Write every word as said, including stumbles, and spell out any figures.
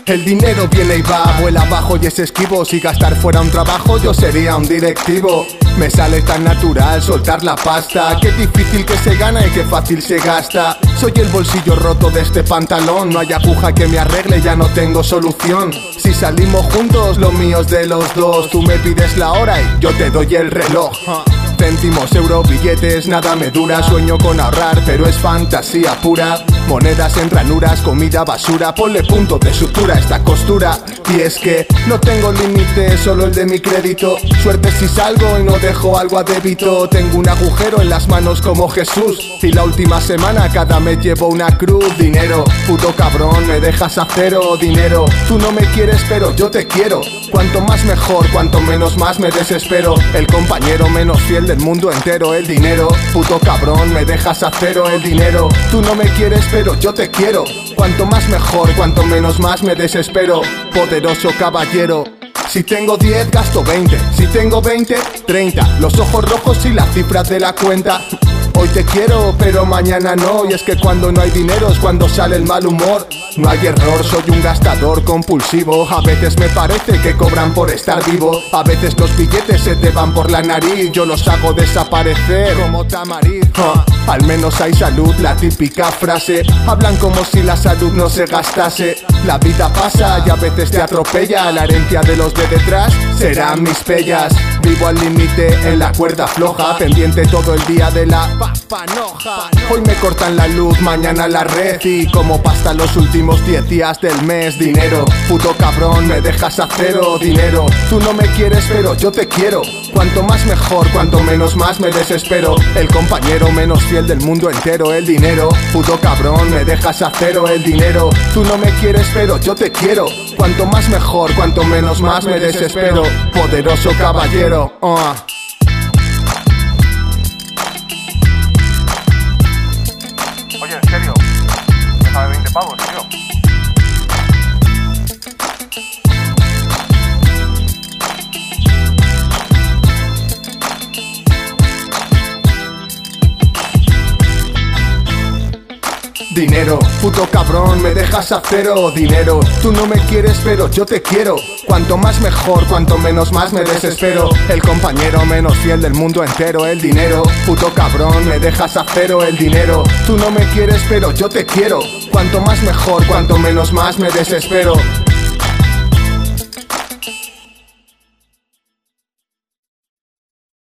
El dinero viene y va, vuela abajo y es esquivo. Si gastar fuera un trabajo yo sería un directivo. Me sale tan natural soltar la pasta. Qué difícil que se gana y qué fácil se gasta. Soy el bolsillo roto de este pantalón. No hay aguja que me arregle, ya no tengo solución. Si salimos juntos, lo mío es de los dos. Tú me pides la hora y yo te doy el reloj. Céntimos, euro, billetes, nada me dura. Sueño con ahorrar, pero es fantasía pura. Monedas en ranuras, comida basura. Ponle punto de sutura a esta costura. Y es que no tengo límite, solo el de mi crédito. Suerte si salgo y no dejo algo a débito. Tengo un agujero en las manos como Jesús. Y la última semana cada mes llevo una cruz. Dinero, puto cabrón, me dejas a cero. Dinero, tú no me quieres pero yo te quiero. Cuanto más mejor, cuanto menos más me desespero. El compañero menos fiel del mundo entero. El dinero, puto cabrón, me dejas a cero. El dinero, tú no me quieres pero yo te quiero. Cuanto más mejor, cuanto menos más me desespero. Poderoso caballero. Si tengo diez, gasto veinte. Si tengo veinte, treinta. Los ojos rojos y las cifras de la cuenta. Hoy te quiero, pero mañana no. Y es que cuando no hay dinero es cuando sale el mal humor. No hay error, soy un gastador compulsivo. A veces me parece que cobran por estar vivo. A veces los billetes se te van por la nariz. Yo los hago desaparecer como tamariz. uh, Al menos hay salud, la típica frase. Hablan como si la salud no se gastase. La vida pasa y a veces te atropella. La herencia de los de detrás serán mis pellas. Vivo al límite en la cuerda floja, pendiente todo el día de la papanoja. Hoy me cortan la luz, mañana la red. Y como pasta los últimos diez días del mes. Dinero, puto cabrón, me dejas a cero. Dinero, tú no me quieres pero yo te quiero. Cuanto más mejor, cuanto menos más me desespero. El compañero menos fiel del mundo entero. El dinero, puto cabrón, me dejas a cero. El dinero, tú no me quieres pero yo te quiero. Cuanto más mejor, cuanto menos más me desespero. Poderoso caballero. Uh. Oye, en serio, déjame veinte pavos, tío. Dinero, puto cabrón, me dejas a cero. Dinero, tú no me quieres pero yo te quiero. Cuanto más mejor, cuanto menos más me desespero. El compañero menos fiel del mundo entero. El dinero, puto cabrón, me dejas a cero. El dinero, tú no me quieres pero yo te quiero. Cuanto más mejor, cuanto menos más me desespero.